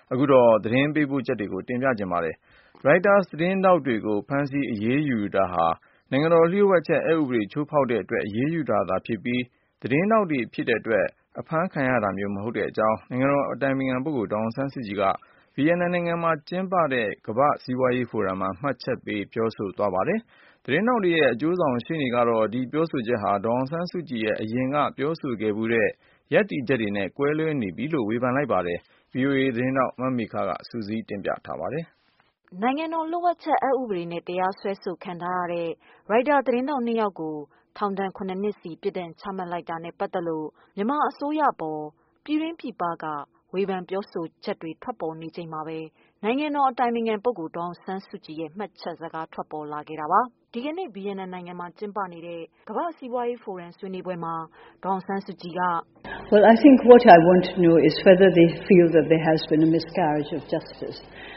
အခုတော့သတင်းပေးပို့ချက်တွေကိုတင်ပြခြင်းပါတယ်။ Reuters သတင်းထောက်တွေကိုဖမ်းဆီးအရေးယူတာဟာနိုင်ငံတော်လျှို့ဝှက်ချက်အက်ဥပဒေချိုးဖောက်တဲ့အတွက်အရေးယူတာသာဖြစ်ပြီးသတင်းထောက်တွေဖြစ်တဲ့အတွက်အဖမ်းခံရတာမျိုးမဟုတ်တဲ့အကြောင်းနိုင်ငံတော်အတိုင်ပင်ခံပုဂ္ဂိုလ်ဒေါ်အောင်ဆန်းစုကြည်ကဗီယက်နမ်နိုင်ငံမှာကျင်းပတဲ့ကမ္ဘာ့စီးပွားရေးဖိုရမ်မှာမှတ်ချက်ပေးပြောဆိုသွားပါတယ်။ သတင်းထောက်တွေရဲ့အကျိုးဆောင်ရှေ့နေကတော့ဒီပြောဆိုချက်ဟာဒေါ်အောင်ဆန်းစုကြည်ရဲ့အရင်ကပြောဆိုခဲ့ဖူးတဲ့ရပ်တည်ချက်တွေနဲ့ကွဲလွဲနေပြီလို့ဝေဖန်လိုက်ပါတယ်။ VOA သတင်းထောက်မေခကစုစည်းတင်ပြထားပါတယ်။ နိုင်ငံတော်လျှို့ဝှက်ချက်အက်ဥပဒေနဲ့တရားစွဲဆိုခံထားရတဲ့ ရိုက်တာသတင်းထောက် ၂ ယောက်ကို ထောင်ဒဏ် 7 နှစ်စီ ပြစ်ဒဏ်ချမှတ်လိုက်တာနဲ့ပတ်သက်လို့ မြန်မာအစိုးရအပေါ် ပြည်တွင်းပြည်ပက ဝေဖန်ပြောဆိုချက်တွေထွက်ပေါ်နေချိန်မှာပဲ နိုင်ငံတော်အတိုင်ပင်ခံပုဂ္ဂိုလ်ဒေါ်အောင်ဆန်းစုကြည်ရဲ့မှတ်ချက်စကားထွက်ပေါ်လာခဲ့တာပါ။ ဒီကနေ့ ဗီယက်နမ်နိုင်ငံမှာကျင်းပနေတဲ့ ကမ္ဘာ့စီးပွားရေးဖိုရမ်ဆွေးနွေးပွဲမှာ ဒေါ်အောင်ဆန်းစုကြည်က Well, I think what I want to know is whether they feel that there has been a miscarriage of justice.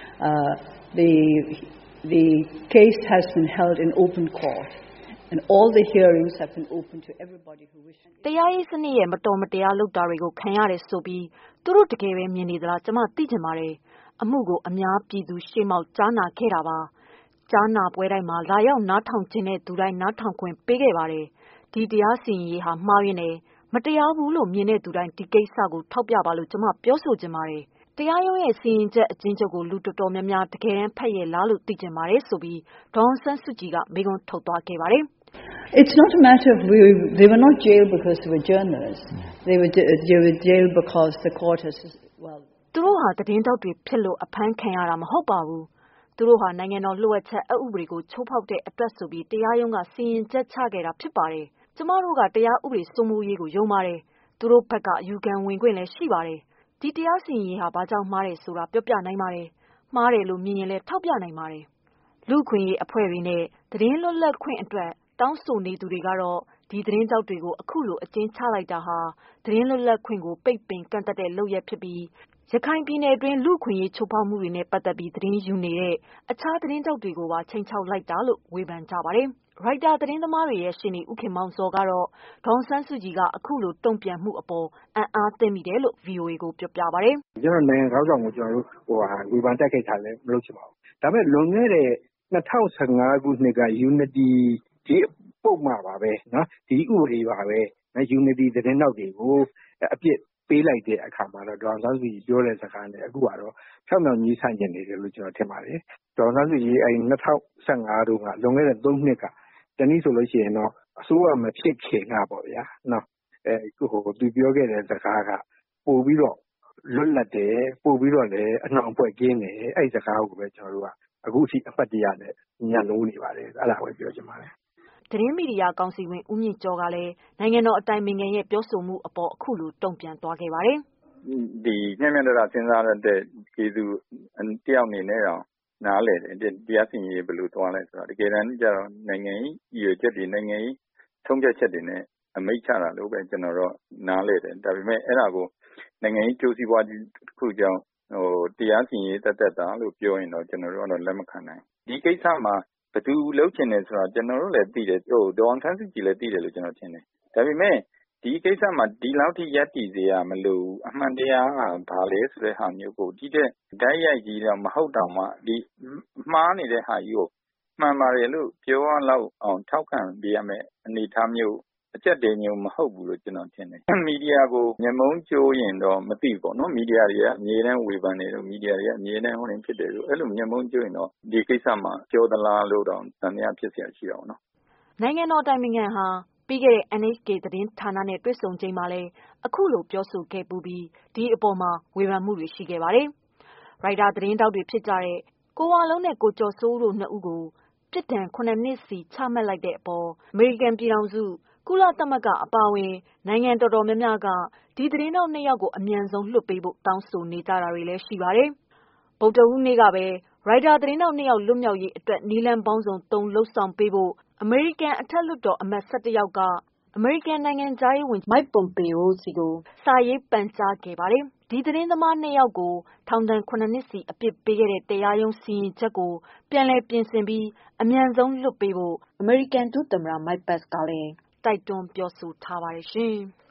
The case has been held in open court and all the hearings have been open to everybody who wishes. တရားရေးစနစ်ရဲ့မတော်မတရားလုပ်တာတွေကိုခံရတယ်ဆိုပြီးသူတို့တကယ်ပဲမြင်နေသလားကျွန်မသိချင်ပါတယ်။အမှုကိုအများပြည်သူရှေ့မှောက်ကြားနာခဲ့တာပါ။ကြားနာပွဲတိုင်းမှာလာရောက်နားထောင်ခြင်းတဲ့သူတိုင်းနားထောင်ခွင့်ပေးခဲ့ပါတယ်။ဒီတရားစီရင်ရေးဟာမှားယွင်းတယ်မတရားဘူးလို့မြင်တဲ့သူတိုင်းဒီကိစ္စကိုထောက်ပြပါလို့ကျွန်မပြောဆိုချင်ပါတယ်။တရားရုံးရဲ့စီရင်ချက်အကျဉ်းချုပ်ကိုလူတော်တော်များများတကယ်တမ်းဖတ်ရဲ့လားလို့သိချင်ပါတယ်ဆိုပြီးဒေါ်အောင်ဆန်းစုကြည်ကမေးခွန်းထုတ်သွားခဲ့ပါတယ်။ It's not a matter of they were not jailed because they were journalists. They were jailed because the court has well. သူတို့ဟာသတင်းထောက်တွေဖြစ်လို့အဖမ်းခံရတာမဟုတ်ပါဘူး။သူတို့ဟာနိုင်ငံတော်လျှို့ဝှက်ချက်အက်ဥပဒေကိုချိုးဖောက်တဲ့အတွက်ဆိုပြီးတရားရုံးကစီရင်ချက်ချခဲ့တာဖြစ်ပါတယ်။ကျမတို့ကတရားဥပဒေစိုးမိုးရေးကိုယုံပါတယ်။သူတို့ဘက်ကအယူခံဝင်ခွင့်လည်းရှိပါတယ်။ဒီတရားစီရင်ရေးဟာဘာကြောင့်မှားတယ်ဆိုတာပြောပြနိုင်ပါတယ်။မှားတယ်လို့မြင်ရင်လည်းထောက်ပြနိုင်ပါတယ်။လူ့အခွင့်အရေးအဖွဲ့တွေနဲ့သတင်းလွတ်လပ်ခွင့်အတွက်တောင်းဆိုနေသူတွေကတော့ဒီသတင်းထောက်တွေကိုအခုလိုအကျဉ်းချလိုက်တာဟာသတင်းလွတ်လပ်ခွင့်ကိုပိတ်ပင်ကန့်သတ်တဲ့လုပ်ရပ်ဖြစ်ပြီးရခိုင်ပြည်နယ်တွင်းလူ့အခွင့်အရေးချိုးဖောက်မှုတွေနဲ့ပတ်သက်ပြီးသတင်းယူနေတဲ့အခြားသတင်းထောက်တွေကိုပါခြိမ်းခြောက်လိုက်တာလို့ဝေဖန်ကြပါတယ်။ ရိုက်တာသတင်းသမားတွေရဲ့ရှေ့နေဦးခင်မောင်ဇော်ကတော့ဒေါ်အောင်ဆန်းစုကြည်ကအခုလိုတုံ့ပြန်မှုအပေါ်အံ့အားသင့်မိတယ်လို့ VOA ကိုပြောပါတယ်။ကျွန်တော်နိုင်ငံခေါင်းဆောင်ကိုကျွန်တော်တို့ဝေဖန်တိုက်ခိုက်တာလည်းမလုပ်ချင်ပါဘူး။ဒါပေမဲ့လွန်ခဲ့တဲ့2015ခုနှစ်က Unity ဒီပုံမှာပါပဲနော်ဒီဥပဒေပါပဲ Unity သတင်းထောက်တွေကိုအပြစ်ပေးလိုက်တဲ့အခါမှာတော့ဒေါ်အောင်ဆန်းစုကြည်ပြောတဲ့စကားနဲ့အခုကတော့ဖြောင်းဖြောင်းကြီးဆန့်ကျင်နေတယ်လို့ကျွန်တော်ထင်ပါတယ်။ဒေါ်အောင်ဆန်းစုကြည်2015တုန်းကလွန်ခဲ့တဲ့3နှစ်ကတနည်းဆိုလို့ရှိရင်တော့အစိုးရမဖြစ်ခင်ကပေါ့ဗျာနော်သူပြောခဲ့တဲ့စကားကပို့ပြီးတော့လွတ်လပ်တယ်ပို့ပြီးတော့လည်းအနှောင်အဖွဲ့ကင်းတယ်အဲ့စကားကိုပဲကျွန်တော်တို့ကအခုထိအပတ်တရနဲ့ညှဉ်းလို့နေပါတယ်အဲ့ဒါပဲပြောချင်ပါတယ်သတင်းမီဒီယာကောင်စီဝင်ဦးမြင့်ကျော်ကလည်းနိုင်ငံတော်အတိုင်ပင်ခံရဲ့ပြောဆိုမှုအပေါ်အခုလိုတုံ့ပြန်သွားခဲ့ပါတယ်။ဒီညံ့ညံ့တတာစဉ်းစားရတဲ့ကျေးဇူးတယောက်အနေနဲ့တော့နားလည်တယ်တရားစီရင်ရေးဘယ်လိုသွားလဲဆိုတော့တကယ်တမ်းကျတော့နိုင်ငံရေးရည်ရွယ်ချက်တွေနိုင်ငံရေးဆုံးဖြတ်ချက်တွေနဲ့အမိန့်ချတာလို့ပဲကျွန်တော်တော့နားလည်တယ်ဒါပေမဲ့အဲ့ဒါကိုနိုင်ငံရေးကြိုးစည်းပွားတစ်ခုကြောင့်တရားစီရင်ရေးသက်တာလို့ပြောရင်တော့ကျွန်တော်တို့ကတော့လက်မခံနိုင်ဒီကိစ္စမှာဘယ်သူလှုပ်ချင်တယ်ဆိုတာကျွန်တော်တို့လည်းသိတယ်ဒေါ်အောင်ဆန်းစုကြည်လည်းသိတယ်လို့ကျွန်တော်ထင်တယ်ဒါပေမဲ့ဒီကိစ္စမှာဒီလောက်ထိရပ်တည်စေရမလို့အမှန်တရားကဘာလဲဆိုတဲ့ဟာမျိုးကိုဒီတဲ့ဓာတ်ရိုက်ကြီးတော့မဟုတ်တော့မှဒီမှားနေတဲ့ဟာကြီးကိုမှန်ပါတယ်လို့ပြောရလောက်အောင်ထောက်ခံပေးရမယ်အနေအထားမျိုးအချက်တည်းမျိုးမဟုတ်ဘူးလို့ကျွန်တော်ထင်တယ်မီဒီယာကိုမျက်မုန်းကြိုးရင်တော့မသိဘူးပေါ့နော်မီဒီယာတွေကအမြဲတမ်းဝေဖန်နေတယ်မီဒီယာတွေကအမြဲတမ်းဖြစ်တယ်လို့အဲ့လိုမျက်မုန်းကြိုးရင်တော့ဒီကိစ္စမှာပြောသလားလို့တော့သံသယဖြစ်เสียရှိအောင်နော်နိုင်ငံတော်တိုင်ပင်ခံဟာပြီးခဲ့တဲ့ NHK သတင်းဌာနနဲ့တွေ့ဆုံချိန်မှာလည်းအခုလိုပြောဆိုခဲ့ပူးပြီးဒီအပေါ်မှာဝေဖန်မှုတွေရှိခဲ့ပါတယ်။ရိုက်တာသတင်းတောက်တွေဖြစ်ကြတဲ့ကိုဝလုံးနဲ့ကိုကျော်စိုးဦးတို့နှစ်ဦးကိုပြစ်ဒဏ် 7 နှစ်စီချမှတ်လိုက်တဲ့အပေါ်အမေရိကန်ပြည်ထောင်စုကုလသမဂ္ဂအပါအဝင်နိုင်ငံတော်တော်များများကဒီသတင်းတောက်2ယောက်ကိုအမြန်ဆုံးလွှတ်ပေးဖို့တောင်းဆိုနေကြတာတွေလည်းရှိပါတယ်။ဗုဒ္ဓဟူးနေ့ကပဲရိုက်တာသတင်းတောက်2ယောက်လွတ်မြောက်ရေးအတွက်နည်းလမ်းပေါင်းစုံလုပ်ဆောင်ပေးဖို့အမေရိကန်အထက်လွှတ်တော်အမတ်11ယောက်ကအမေရိကန်နိုင်ငံခြားရေးဝန်ကြီး Mike Pompeo ဆီကိုစာရေးပန်ကြားခဲ့ပါတယ်။ဒီသတင်းသမား2ယောက်ကိုထောင်ဒဏ် 7 နှစ်စီအပြစ်ပေးခဲ့တဲ့တရားရုံးစီရင်ချက်ကိုပြန်လည်ပြင်ဆင်ပြီးအမြန်ဆုံးလွှတ်ပေးဖို့အမေရိကန်ဒုသမ္မတ Mike Pence ကလည်းတိုက်တွန်းပြောဆိုထားပါတယ်ရှင်။